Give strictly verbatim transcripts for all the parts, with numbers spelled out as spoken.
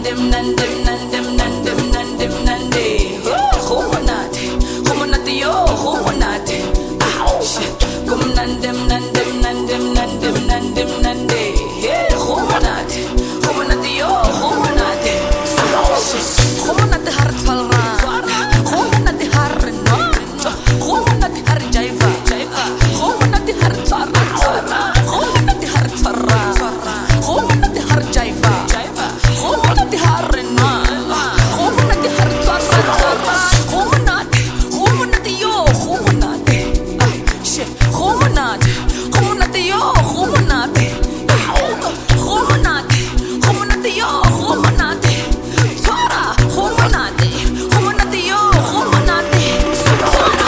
mnandi mnandi mnandi mnandi mnandi mnandi go monate go monate yo go monate kumnandi mnandi mnandi mnandi mnandi mnandi go monate go monate yo go monate go monate har tsalra go monate har no go monate har jaiva go monate har tsara tsara go monate har tsara go monate har jaiva go monate har no go monate har tsara tsara go monate go monate yo go monate shit go monate go monate yo go monate go monate go monate yo go monate tsara go monate go monate yo go monate tsara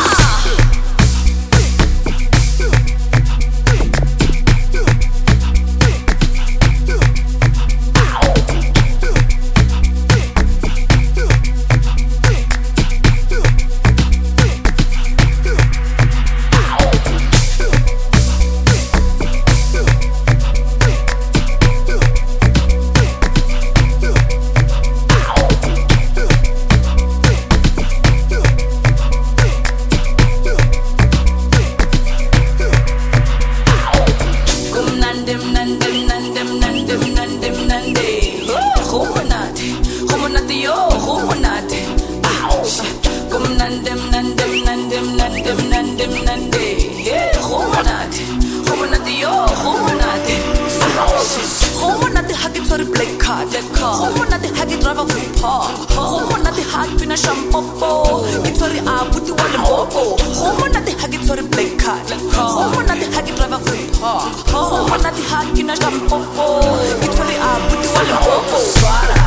Swara